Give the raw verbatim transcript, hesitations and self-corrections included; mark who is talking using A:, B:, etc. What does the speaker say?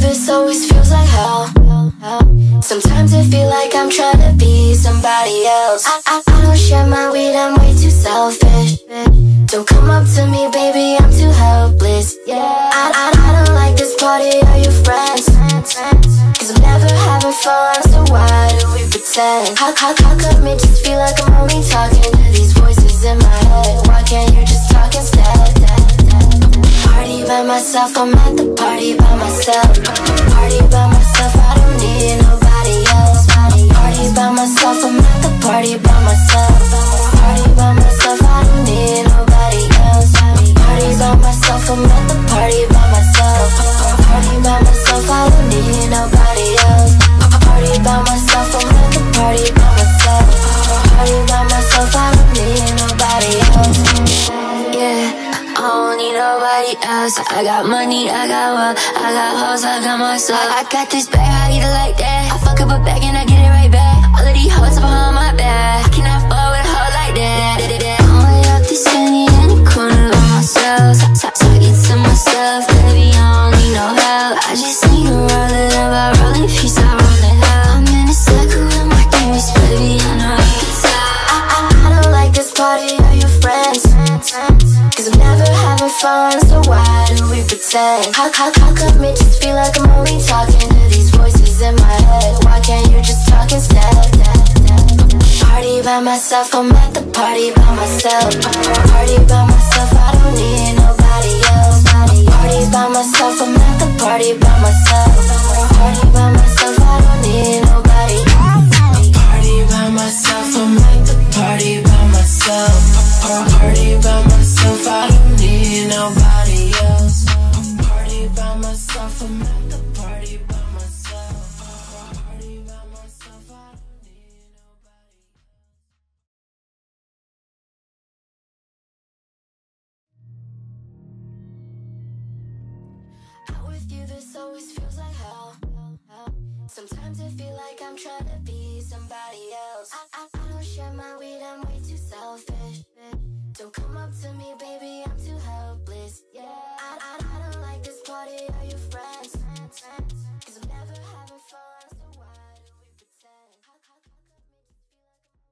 A: this always feels like hell. Sometimes I feel like I'm trying to be somebody else. I, I, I don't share my weed, I'm way too selfish. Don't come up to me, baby, I'm too helpless. Yeah, I, I, I don't like this party, are you friends? Cause I'm never having fun, so why do we pretend? How, how, how come it just feel like I'm only talking to these voices in my head? Why can't you just talk instead? Party by myself, I'm at the party by myself. Party by myself, I don't need nobody else. Party by myself, I'm at the party by myself. Party by myself, I don't need nobody else. Party by myself, I'm at the party by myself. Party by myself, I don't need nobody else. Party by myself, I'm at the party by myself. Party by myself, I don't need nobody else. Yeah, I don't need nobody else. I got money, I got wealth, I got hoes, I got myself. I got this bag, I eat it like that. I fuck up a bag and I get it right back. All of these hoes are behind my back. I cannot fuck with a hoe like that. Only up this skinny in the corner by myself. Talk, talking to myself, baby, I don't need no help. I just need to roll it up, I roll it peace, I roll it up. I'm in a circle with my demons, baby, I know you can tell. I, I, I don't like this party, are you friends? Cause I'm never having fun, so why do we pretend? How, how, how come it just feel like I'm only talking to these voices in my head? Why can't you just talk instead? Party by myself, I'm at the party by myself. Party by myself, I don't need nobody else. Party by myself, I'm at the party by myself. Party by myself, I don't need nobody else. Party by myself, I'm at the party by myself. Party by myself, I don't need nobody else. Party by myself, I'm at the party by myself. Party by myself, I don't need nobody. Out with you, this always feels like hell. Sometimes I feel like I'm trying to be somebody else. I, I, I don't share my weed, I'm way too selfish. Don't come up to me,